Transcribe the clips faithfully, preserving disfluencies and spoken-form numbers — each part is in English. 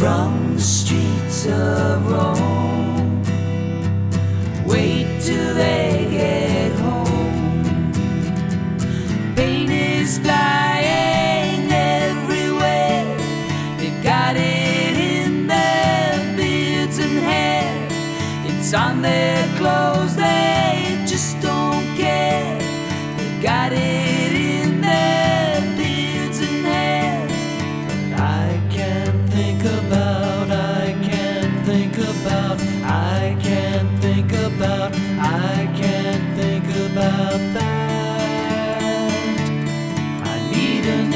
from the streets of Rome. Wait till they get home. Pain is flying everywhere. They've got it in their beards and hair. It's on their clothes, they just don't care. They've got it in their beards and hair. But I can't think about, I can't think about, I can't think about, I can't think about that. I need an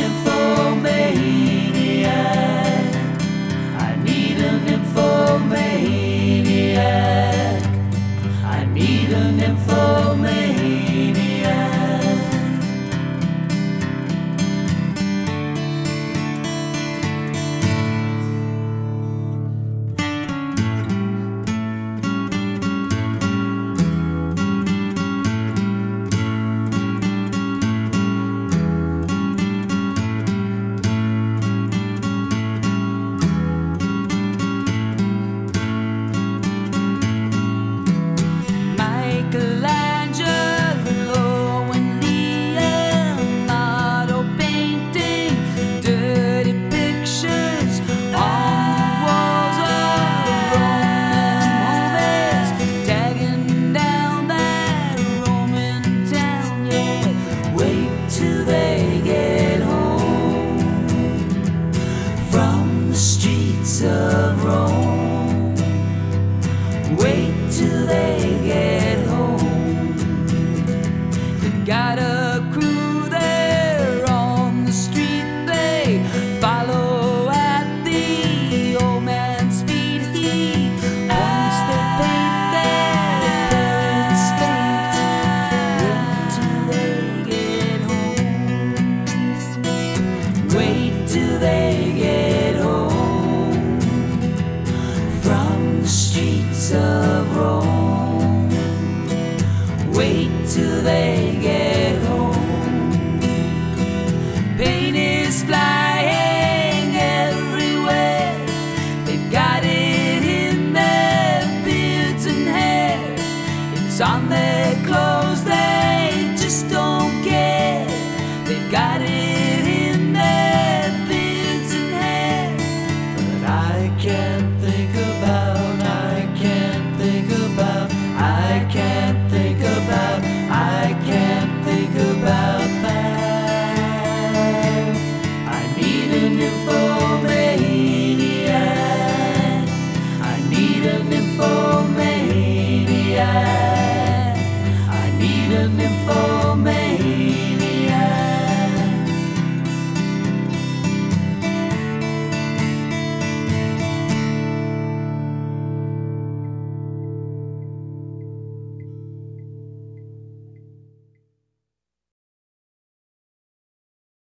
nymphomaniac. I need a nymphomaniac. I need a nymphomaniac. Michelangelo and Leonardo painting dirty pictures on the walls of Roman homes, tagging down that Roman town. Yeah, wait till they get home from the streets of